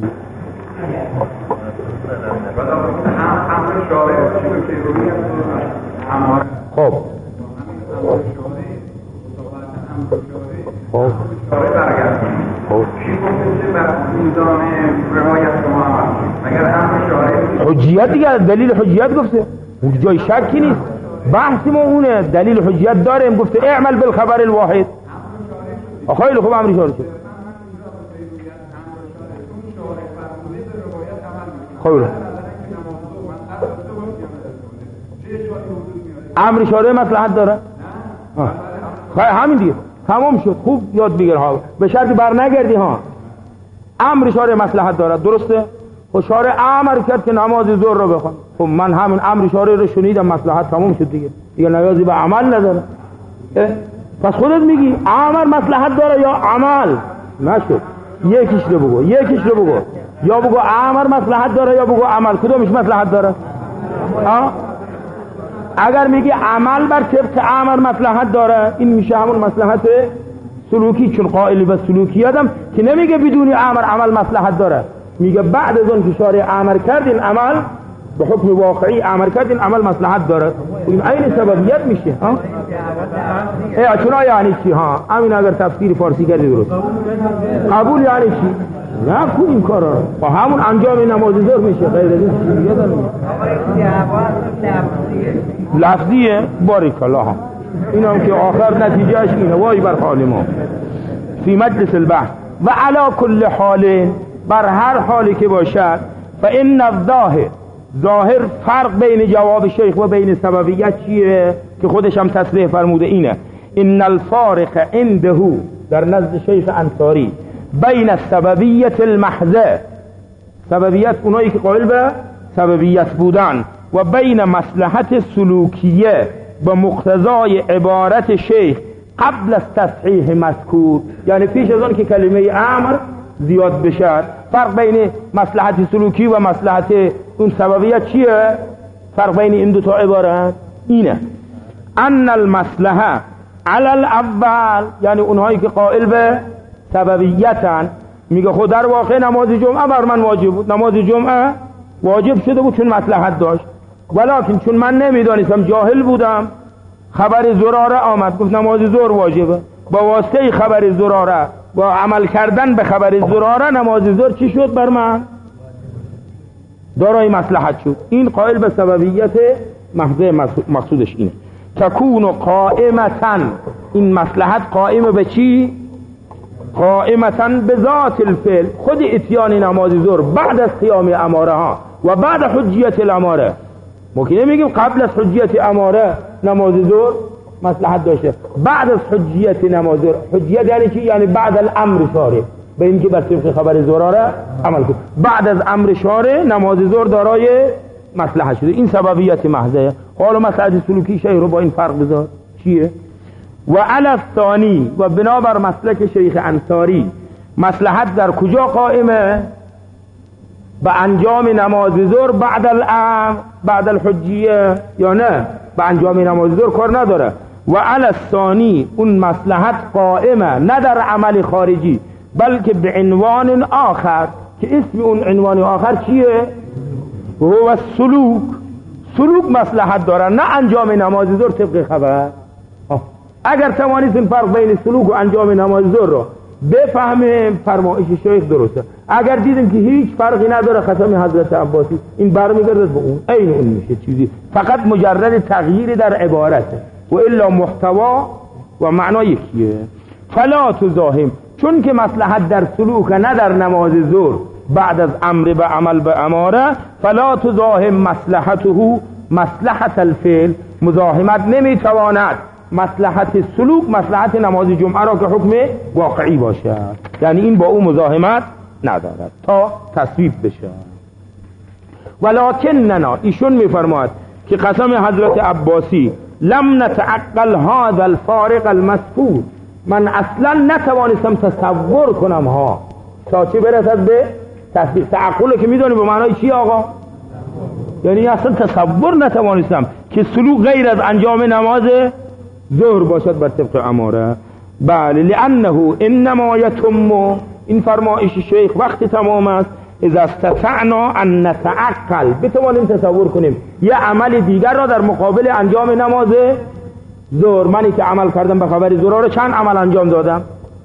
خب حجیت دیگه، دلیل حجیت گفته، جای شکی نیست، بحثی ما اونه، دلیل حجیت داریم. گفته اعمل بالخبر الواحد، خیلی خوب امری شاره شد. خیلی امر شاره مصلحت داره، همین دیگه تمام شد. خوب یاد بگیر ها، به شرطی بر نگردی ها. امر شاره مصلحت داره، درسته؟ خب شاره امر کرد که نماز ظهر رو بخون، خب من همین امر شاره رو شنیدم، مصلحت تمام شد دیگه نیازی به عمل نداره. پس خودت میگی امر مصلحت داره یا عمل؟ نشد، یکیش رو بگو، یا بگو امر مصلحت داره یا بگو عمل، کدومش مصلحت داره؟ اگر میگی عمل بر طبق امر مصلحت داره، این میشه همون مصلحت سلوکی، چون قائل به سلوکیاتم که نمیگه بدون امر عمل مصلحت داره، میگه بعد از اون که شارع امر کردین عمل به حکم واقعی امر کردین عمل مصلحت داره، این عین سببیت میشه. چون یعنی چی؟ همین اگر تفسیر فارسی کردی درست. قبول یعنی چی؟ نکن این کارا رو، با همون انجام نماز ظهر میشه، غیر از این چیزی نداره. لفظیه باریک الله، اینم که آخر نتیجهش اینه، وای بر حال ما فی مجلس البحث. و علی کل حال، بر هر حالی که باشد، فان ظاهر فرق بین جواب شیخ و بین سببیت چیه که خودش هم تصریح فرموده اینه، ان الفارق عنده، در نزد شیخ انصاری، بین السببیت المحضه، سببیت اونایی که قائل به سببیت بودن، و بین مصلحت سلوکیه به مقتضای عبارت شیخ قبل از تصحیح مذکور، یعنی پیش از آن که کلمه امر زیاد بشه. فرق بین مصلحت سلوکی و مصلحت اون سببیت چیه؟ فرق بین این دو تا عبارت اینه، ان المصلحه علی الاول، یعنی اونهایی که قائل به سببیتن، میگه خود در واقع نماز جمعه بر من واجب بود، نماز جمعه واجب شده بود چون مصلحت داشت، ولکن چون من نمیدانستم، جاهل بودم، خبر زراره آمد گفت نماز ظهر واجبه، با واسطه خبر زراره، با عمل کردن به خبر زراره، نماز ظهر چی شد بر من؟ دارای مصلحت شد. این قائل به سببیت محضه مقصودش اینه. تکون قائمتن، این مصلحت قائم به چی؟ قائمتن به ذات الفعل، خود اتیان نماز ظهر بعد از قیام اماره ها و بعد حجیت الاماره. ممکنه میگیم قبل از حجیت اماره نماز ظهر مصلحت داشته، بعد از حجیت نماز ظهر، حجیت یعنی چی؟ یعنی بعد الامر شارع، به اینکه بر طبق خبر زراره عمل کنه، بعد از امر شارع نماز ظهر دارای مصلحت شده. این سببیت محضه. حالا مسئله سلوکی شیخ رو با این فرق بذار چیه؟ و علی الثانی، و بنابر مسلک شیخ انصاری، مصلحت در کجا قائمه؟ به انجام نماز ظهر بعد الامر، بعد الحجیه، یا نه به انجام نماز ظهر کار نداره. و علی الثانی، اون مصلحت قائمه نه در عمل خارجی بلکه به عنوان آخر، که اسم اون عنوان آخر چیه؟ و هو السلوک. سلوک مصلحت داره نه انجام نماز ظهر طبق خبر. اگر توانستیم فرق بین سلوک و انجام نماز ظهر رو بفهمیم، فرمایش شیخ درسته. اگر دیدیم که هیچ فرقی نداره، ختم حضرت عباسی، این برمیگرده به اون، عین اون میشه چیزی، فقط مجرد تغییر در عبارته، و الا محتوا و معنا یکیه. فلا تزاحم، چون که مصلحت در سلوک نه در نماز ظهر بعد از امر به عمل به اماره، فلا تزاحم مصلحته مصلحت الفعل، مزاحمت نمیتواند مصلحت سلوک مصلحت نماز جمعه را که حکم واقعی باشه، یعنی این با او مزاحمت ندارد تا تصویب بشه. ولکننا، ایشون میفرماد که قسم حضرت عباسی، لم نتعقل هذا الفارق المذکور، من اصلا نتوانستم تصور کنم ها تا چه برسد به تصدیق. تعقل که میدونی به معنای چی آقا؟ یعنی اصلا تصور نتوانستم که سلوک غیر از انجام نماز ظهر باشد بر طبق اماره. بله، لانه انما یتم، این فرمایش شیخ وقتی تمام است، اذا استطعنا ان نتعقل، بتوانیم تصور کنیم یه عمل دیگر را در مقابل انجام نماز ظهر. منی که عمل کردم به خبر ظهر رو چند عمل انجام دادم؟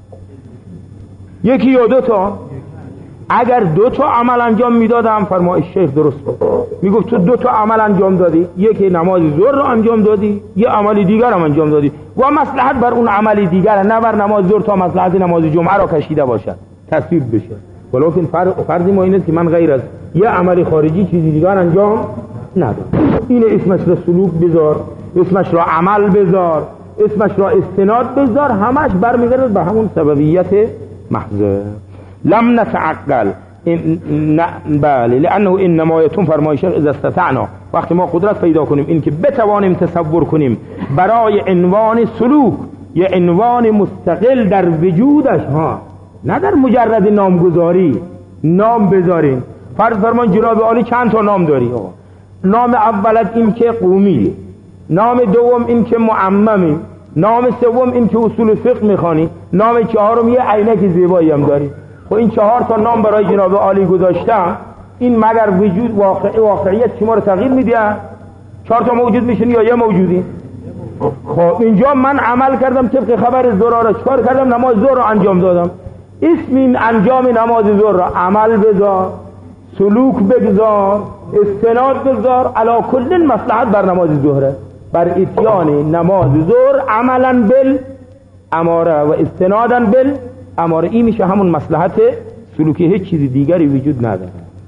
یکی یا دو تا؟ اگر دو تا عمل انجام میدادم، فرمایش شیخ درست بود، میگفت تو دو تا عمل انجام دادی، یکی نماز ظهر رو انجام دادی، یه عمل دیگر هم انجام دادی، و مصلحت بر اون عمل دیگر نه بر نماز ظهر تا مصلحت نماز جمعه را کشیده باشد، تصویب بشه. ولکن فرض ما اینه که من غیر از یه عمل خارجی چیزی دیگر انجام ندادم. این اسمش را سلوک بذار، اسمش را عمل بذار، اسمش را استناد بذار، همش برمیگرده به همون سببیت محضه. لم نتعقل، بله، لانه انما یتم، فرمایش اذا استطعنا، وقتی ما قدرت پیدا کنیم این که بتوانیم تصور کنیم برای عنوان سلوک یه عنوان مستقل در وجودش، ها، نه در مجرد نامگذاری، نام بذاریم. فرض فرمان جناب عالی چند تا نام داری؟ نام اولت این که قومی، نام دوم این که معممی، نام سوم این که اصول فقه میخوانی، نام چهارم یه عینک زیبایی هم داری. خب این 4 تا نام برای جناب عالی گذاشتم، این مگر وجود واقعیت شما رو تغییر میده؟ 4 تا موجود میشن یا یه موجودی؟ خب اینجا من عمل کردم طبق خبر ظهر را، چکار کردم؟ نماز ظهر را انجام دادم. اسم این انجام نماز ظهر را عمل بذار، سلوک بگذار، استناد بذار، علا کل مصلحت بر نماز ظهره، بر اتیان نماز ظهر عملا بالاماره و استنادا بالاماره. این میشه همون مصلحت سلوکی، هیچ چیز دیگری وجود نداره.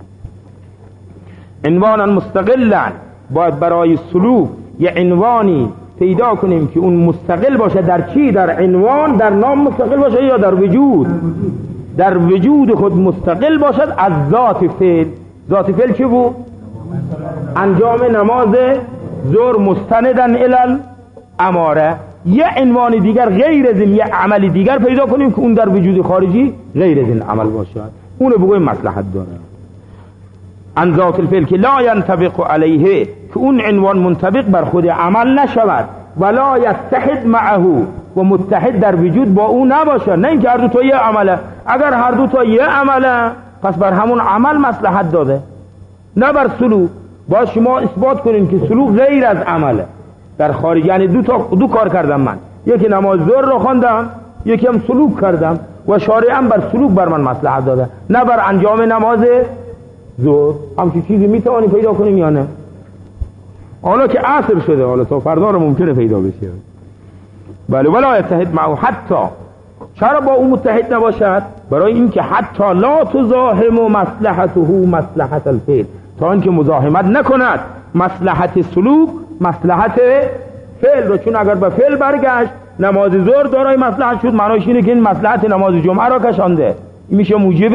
عنوانا مستقلا، باید برای سلوک یه عنوانی پیدا کنیم که اون مستقل باشه. در چی؟ در عنوان، در نام مستقل باشه، یا در وجود؟ در وجود خود مستقل باشد از ذات فعل. ذات فعل چی بود؟ انجام نماز ظهر مستندن الی الاماره. یه عنوان دیگر غیر از این، یه عمل دیگر پیدا کنیم که اون در وجود خارجی غیر از این عمل باشد، اونو بگویم مصلحت داره. ان ذات الفعل که لا ينطبق علیه، که اون عنوان منطبق بر خود عمل نشود، ولا یتحد معه و متحد در وجود با او نباشه. نه اینکه هر دو تا یه عمله. اگر هر دو تا یه عمله پس بر همون عمل مصلحت داده، نه بر سلوک. باید شما اثبات کنین که سلوک غیر از عمله در خارج. یعنی دو کار کردم من، یکی نماز ظهر رو خواندم، یکی هم سلوک کردم و شارع هم بر سلوک بر من مصلحت داده، نه بر انجام نماز ظهر. همچین چیزی میتوانی پیدا کنیم یا نه؟ حالا که عصر شده، حالا تا فردا رو ممکنه پیدا بشه. بله. ولا یتحد معه، حتی چرا با او متحد نباشد؟ برای اینکه حتی لا تزاحم مصلحته مصلحت الفعل، تا اینکه مزاحمت نکند مصلحت سلوک مصلحت فعل رو. چون اگر به فعل برگشت نماز ظهر دارای مصلحت شد، معناش اینه که این مصلحت نماز جمعه را کشانده، این میشه موجب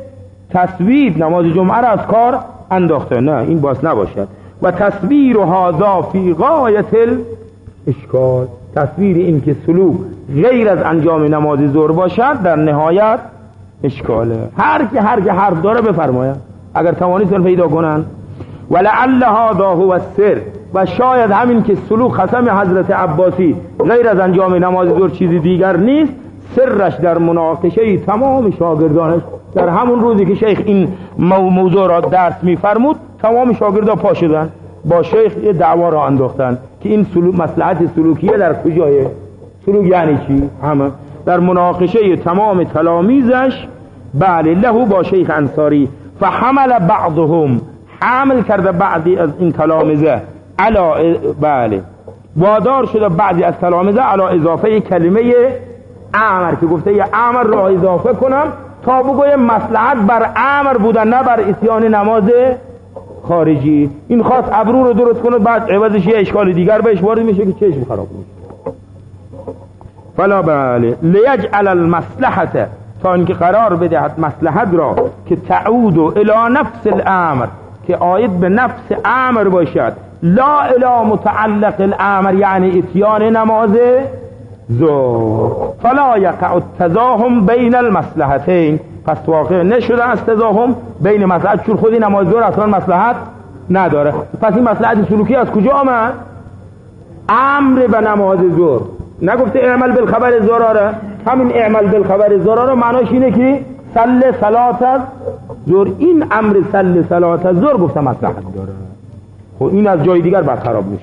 تسوید، نماز جمعه را از کار انداخته. نه، این باز نباشد. و تصویر هذا فی غایت الاشکال، تصویر این که سلوک غیر از انجام نماز ظهر باشد در نهایت اشکاله. هر که حرف داره بفرماید اگر توانستن پیدا کنن. ولعل هذا هو السر، و شاید همین که سلوک قسم حضرت عباسی غیر از انجام نماز ظهر چیزی دیگر نیست، سرش در مناقشه تمام شاگردانش. در همون روزی که شیخ این موضوع را درس می‌فرمود، تمام شاگردان پا شدن با شیخ یه دعوا را انداختن که این سلوک مصلحت سلوکیه در کجایه؟ سلوک یعنی چی؟ همه در مناقشه تمام تلاميذش بله له با شیخ انصاری. فحمل بعضهم، حمل کرده بعضی از این تلامذه علا، بله وادار شده بعضی از تلامذه علا اضافه کلمه امر، که گفته یه امر را اضافه کنم تا بگوی مصلحت بر امر بودن نه بر اتیان نماز خارجی. این خواست ابرو رو درست کنه، بعد عوضش یه اشکال دیگر بهش وارد میشه که چشم خراب میشه. فلا بله لیجعل المصلحت، تا اینکه قرار بدهد مصلحت را که تعود الی نفس الامر، که عاید به نفس امر باشد، لا الی متعلق الامر یعنی اتیان نماز ظهر. فلا یقع التزاحم بین المصلحتین، پس واقع نشده از تزاحم بین مصلحت، چون خودی نماز ظهر اصلا مصلحت نداره. پس این مصلحت سلوکی از کجا آمد؟ امر به نماز ظهر. نگفته اعمل بالخبر ضراره؟ همین اعمل بالخبر ضراره معناش اینه که صل صلات ظهر. این امر صل صلات ظهر گفته مصلحت داره. خب این از جای دیگر برخراب میشه.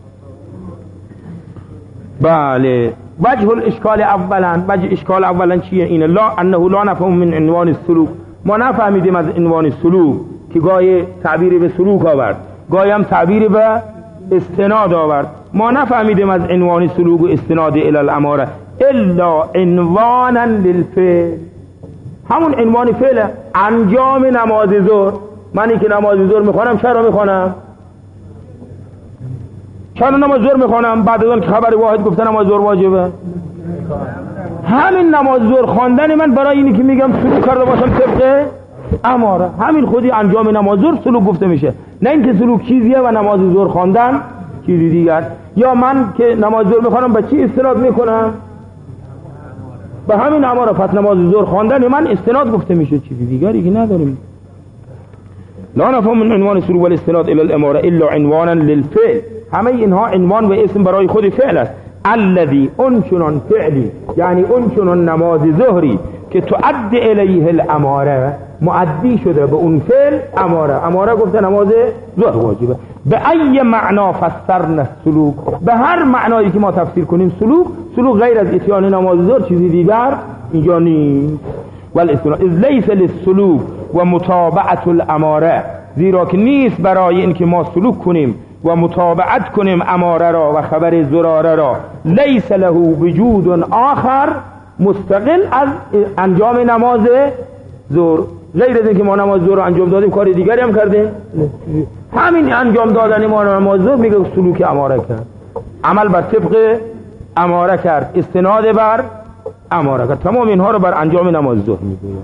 بله. وجه الاشکال اولا، وجه اشکال اولا چیه؟ اینه لا انه لا نفهم من عنوان السلوک، ما نفهمیدیم از عنوان سلوک که گاهی تعبیری به سلوک آورد، گاهی هم تعبیری به استناد آورد. ما نفهمیدیم از عنوان سلوک و استناد الی الاماره الا عنوانا للفعل، همون عنوان فعل انجام نماز ظهر. منی که نماز ظهر میخوانم چرا میخوانم؟ چرا نماز ظهر میخوانم؟ بعد از اون که خبر واحد گفته نماز ظهر واجبه. همین نماز ظهر خواندن من برای اینی که میگم سلوک کرده باشم طبق اماره، همین خودی انجام نماز ظهر سلوک گفته میشه، نه اینکه سلوک چیزیه و نماز ظهر خواندن چیزی دیگر. یا من که نماز ظهر میخوانم به چی استناد میکنم؟ به همین اماره. پس نماز ظهر خواندن من استناد گفته میشه، چیزی دیگری که نداریم. لا نفهم من عنوان سلوک و الاستناد الى الاماره الا عنوانا للفعل، همه اینها عنوان و اسم برای خود فعل است. الذي انچنان فعلی یعنی انچنان نماز ظهری که تؤدی الیه الاماره، مؤدی شده به اون فعل اماره. اماره گفته نماز ظهر واجبه. به ای معنا فسرنا السلوک، به هر معنایی که ما تفسیر کنیم سلوک، سلوک غیر از اتیان نماز ظهر چیزی دیگر اینجا نیست. والاستناد اذ لیس للسلوک و متابعت الاماره، زیرا که نیست برای این که ما سلوک کنیم و متابعت کنیم اماره را و خبر ضراره را، لیس له وجود آخر مستقل از انجام نماز ظهر. غیر از این که ما نماز ظهر رو انجام دادیم کار دیگری هم کردیم، همین انجام دادن ما نماز ظهر میگه سلوک اماره کرد، عمل بر طبق اماره کرد، استناد بر اماره کرد. تمام اینها رو بر انجام نماز ظهر میگه.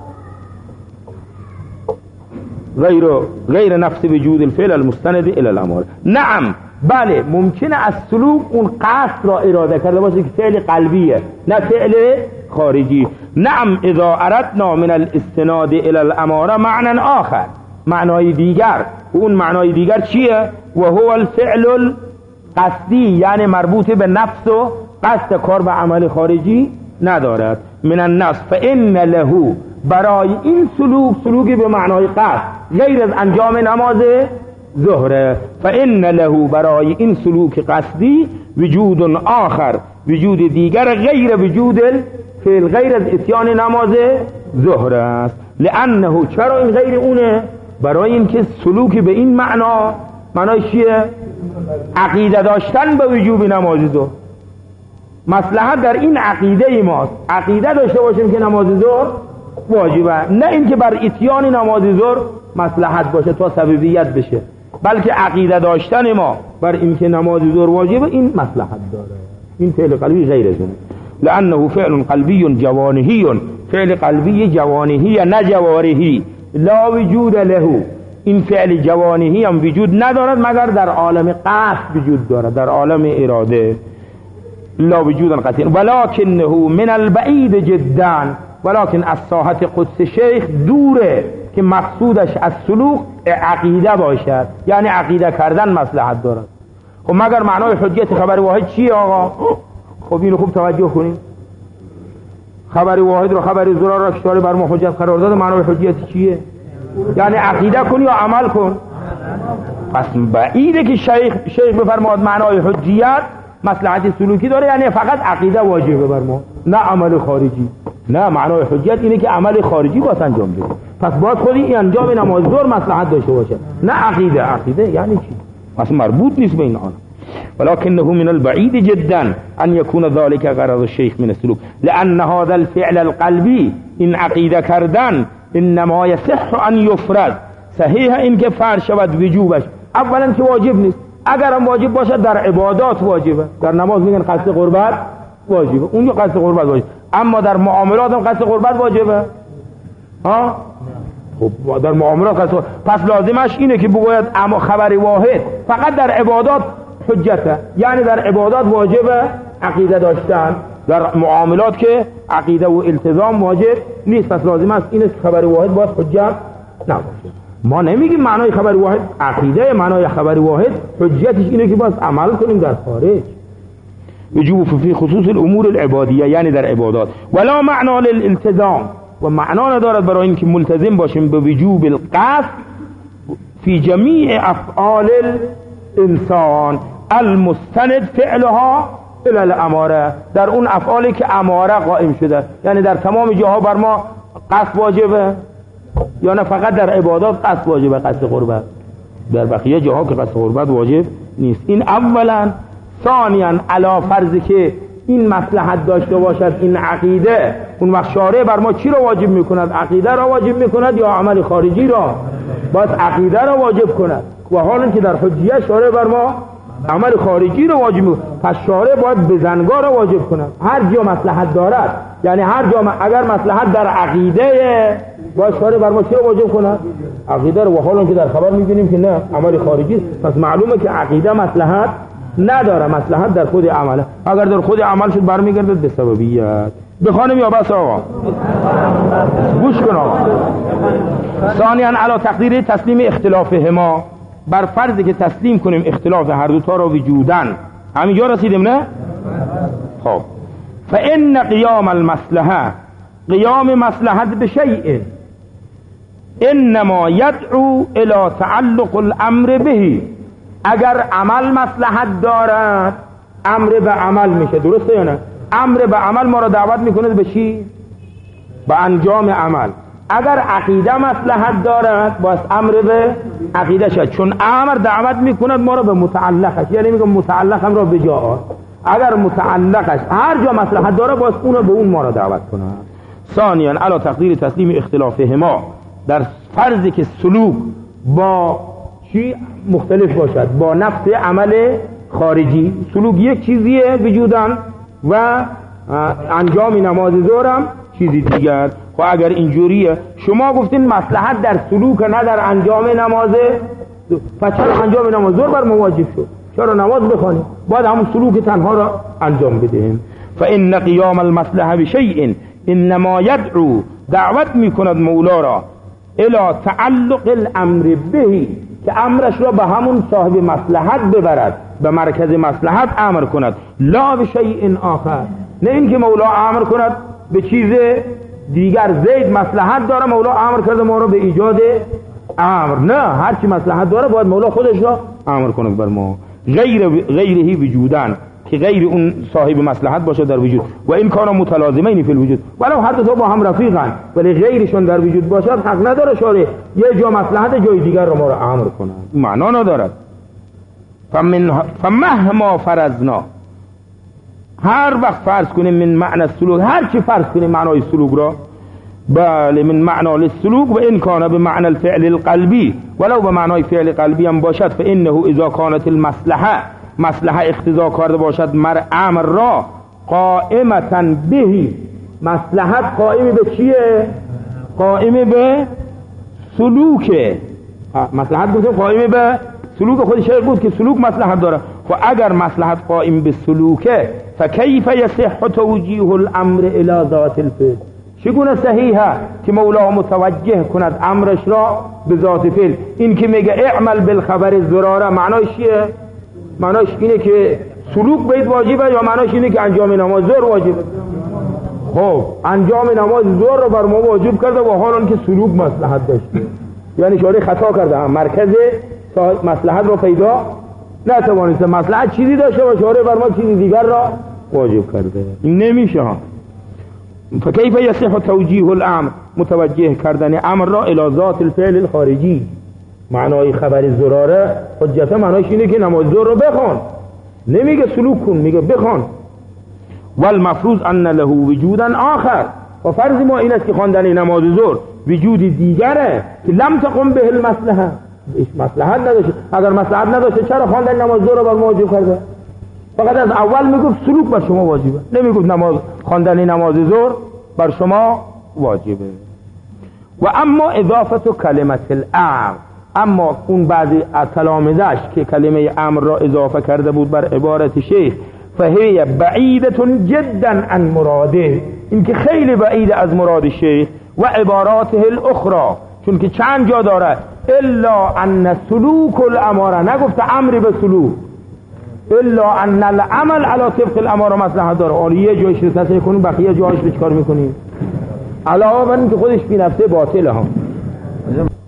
غیر نفس وجود الفعل المستند الى الاماره. نعم بله ممکنه از سلوک اون قصد را اراده کرده باشه که فعل قلبیه نه فعل خارجی. نعم اذا اردنا من الاستناد الى الاماره معنی آخر، معنای دیگر. اون معنای دیگر چیه؟ و هو الفعل قصدی یعنی مربوط به نفس و قصد کار به عمل خارجی ندارد. من النفس فإن له، برای این سلوکی به معنای قصد غیر از انجام نماز ظهر، فإن له، برای این سلوک قصدی وجود آخر، وجود دیگر غیر وجود الفعل، غیر از اتیان نماز ظهر است. لأنه، چرا این غیر اونه؟ برای اینکه سلوک به این معنای چیه؟ عقیده داشتن به وجوب نماز ظهر. مصلحت در این عقیده ماست، عقیده داشته باشیم که نماز ظهر واجبه، نه اینکه بر اتیان نماز ظهر مصلحت باشه تا سببیت بشه، بلکه عقیده داشتن ما بر اینکه نماز ظهر واجبه این مصلحت داره. این فعل قلبی غیر از اونه. لانه فعل قلبی جوانهی، فعل قلبی جوانهی نه جوارحی، لا وجود له. این فعل جوانهی هم وجود ندارد مگر در عالم قصد وجود دارد، در عالم اراده لا وجودا قطعا. ولکنه من البعید جدا، ولکن از ساحت قدس شیخ دوره که مقصودش از سلوک عقیده باشد، یعنی عقیده کردن مصلحت دارد. خب مگر معنای حجیت خبر واحد چیه آقا؟ خب اینو خوب توجه کنید. خبر واحد رو، خبر ضرر را اشاره بر ما حجت قرار داده، معنای حجیت چیه؟ یعنی عقیده کن یا عمل کن. پس بعیده که شیخ بفرماد معنای حجیت مصلحت سلوکی داره، یعنی فقط عقیده واجبه بر ما، نه عمل خارجی. نه، معنای حجیت اینه که عمل خارجی باید انجام بده. پس باید خودی انجام نماز ظهر مصلحت داشته باشه، نه عقیده یعنی چی؟ پس مربوط نیست به این آن. ولكنه من البعيد جدا ان يكون ذلك غرض الشيخ من السلوك، لان هذا الفعل القلبي ان عقیده کردن انما يصح ان يفرض، صحیح این که فرض شود وجوبش. اولا که واجب نیست، اگر هم واجب باشه در عبادات واجبه. در نماز میگن قصد قربت واجبه، اونجا قصد قربت واجبه، اما در معاملات هم قصد قربت واجبه. ها خب در معاملات قصد، پس لازمش اینه که بگوید اما خبر واحد فقط در عبادات حجته، یعنی در عبادات واجبه عقیده داشتن، در معاملات که عقیده و التزام واجب نیست. پس لازم است اینه که خبر واحد باید حجت نباشه. ما نمیگیم معنای خبر واحد عقیده، معنای خبر واحد حجتش اینه که باید عمل کنیم در خارج. وجوب فی خصوص الامور العبادیه، یعنی در عبادات، ولا معنا للالتزام، و معنا ندارد برای اینکه ملتزم باشیم به وجوب القصد فی جمیع افعال الانسان المستند فعلها الی الاماره، در اون افعالی که اماره قائم شده، یعنی در تمام جاها بر ما قصد واجبه یا نه فقط در عبادات قصد واجبه قصد قربت، در بقیه جاها که قصد قربت واجب نیست. این اولا. ثانیا علی فرض که این مصلحت داشته باشد این عقیده، اون وقت شارع بر ما چی را واجب میکند؟ عقیده را واجب میکند یا عمل خارجی را؟ باید عقیده را واجب کند، و حالا که در حجیه شارع بر ما عمل خارجی را واجب میکند، پس شارع باید بزنگاه را واجب کند. هر جا مصلحت دارد، یعنی هر جا اگر مصلحت در عقیده باید شارع بر ما چی را واجب کند؟ عقیده را، و حالا که در خبر میبینیم که نه عمل خارجی است، پس معلومه که عقیده مصلحت نداره، مصلحت در خود عمله. اگر در خود عمل شد برمیگردد به سببیت. بخوانیم یا بس آقا؟ گوش کن آقا. ثانیاً علی تقدیر تسلیم اختلافهما، بر فرضی که تسلیم کنیم اختلاف هر دوتا را وجودن. همینجا رسیدیم نه؟ خب فإن قیام المصلحه، قیام مصلحت بشیء انما يدعو الى تعلق الامر به، اگر عمل مصلحت دارد امر به عمل میشه، درسته یا نه؟ امر به عمل ما را دعوت میکنه به چی؟ به انجام عمل. اگر عقیده مصلحت دارد باید امر به عقیده شد، چون امر دعوت میکند ما را به متعلقش، یعنی میگم متعلق هم را به جا. اگر متعلقش هر جا مصلحت داره باید اون به اون ما را دعوت کنه. ثانیاً علی تقدیر تسلیم اختلافهما، در فرضی که سلوک با چی مختلف باشد، با نفس عمل خارجی. سلوک یک چیزیه وجودن و انجام نماز ظهرم چیزی دیگر. خب اگر اینجوریه، شما گفتین مصلحت در سلوک نه در انجام نماز، پس چرا انجام نماز ظهر بر مواجب شد؟ چرا نماز بخوانیم؟ باید همون سلوک تنها را انجام بدهیم. فإن قیام المصلحه بشیء انما يدعو، دعوت میکند مولا را الی تعلق الامر به، که امرش را به همون صاحب مصلحت ببرد، به مرکز مصلحت امر کند، لا به شیء آخر، نه اینکه مولا امر کند به چیز دیگر. زید مصلحت داره، مولا امر کرده ما رو به ایجاد امر، نه، هر چی مصلحت داره باید مولا خودش را امر کنه بر ما. غیرهی وجودن، که غیر اون صاحب مصلحت باشه در وجود، و این کارا متلازمین فی الوجود، ولو هر دو تا با هم رفیقن ولی غیرشون در وجود باشد حق نداره شارع یه جا مصلحت جای دیگر رو ما رو امر کنه، معنا ندارد. فمهما فرضنا، هر وقت فرض کنیم من معنی السلوک، هر چی فرض کنیم معنای سلوک را، بله من معنی السلوک و این کان به معنی الفعل القلبی، ولو به معنای فعل قلبی هم باشد، فانه اذا كانت المصلحه، مصلحه اقتضا کرده باشد مر امر را قائمتا بهی، مصلحت قائم به چیه؟ قائم به سلوکه. مصلحت گفتم قائم به سلوک، خود شیخ بود که سلوک مصلحت داره. خب اگر مصلحت قائم به سلوکه، فکیف یصح توجیه الامر الى ذات الفعل، چگونه صحیحه که مولا متوجه کند امرش را به ذات فعل؟ این که میگه اعمل بالخبر الضراره، معناش چیه؟ معناش اینه که سلوک باید واجبه، یا معناش اینه که انجام نماز ظهر واجبه؟ خب انجام نماز ظهر رو بر ما واجب کرده و حالا که سلوک مصلحت داشته، یعنی شارع خطا کرده، مرکز مصلحت رو پیدا نتوانسته، مصلحت چیزی داشته و شارع بر ما چیزی دیگر را واجب کرده. این نمیشه. فکیف یصح توجیه الامر، متوجه کردن امر را الی ذات الفعل الخارجی، معنای خبر ضراره حجت معناش اینه که نماز ظهر رو بخوان، نمیگه سلوک کن، میگه بخوان. والمفروض ان له وجودا آخر، و فرض ما این است که خواندن نماز ظهر وجود دیگره که لم تقم به المصلحه، مصلحت نداشته. اگر مصلحت نداشته چرا خواندن نماز ظهر رو بر ما واجب کرده؟ فقط از اول میگفت سلوک بر شما واجبه، نمیگفت نماز خواندن نماز ظهر بر شما واجبه. و اما اضافت کلمه الامر، اما اون بعضی تلامذه‌اش که کلمه امر را اضافه کرده بود بر عبارت شیخ، فهی بعیدة جدا عن مراده، این که خیلی بعید از مراد شیخ و عباراته الاخرى، چون که چند جا داره الا ان سلوک الاماره، نگفته امر به سلوک، الا ان العمل على طبق الاماره مصلحت داره. آن یه جایش رو تصحیح کنیم، بقیه جاهاش رو چیکار میکنیم؟ علاوه بر این که خودش بی نفسه باطله ها.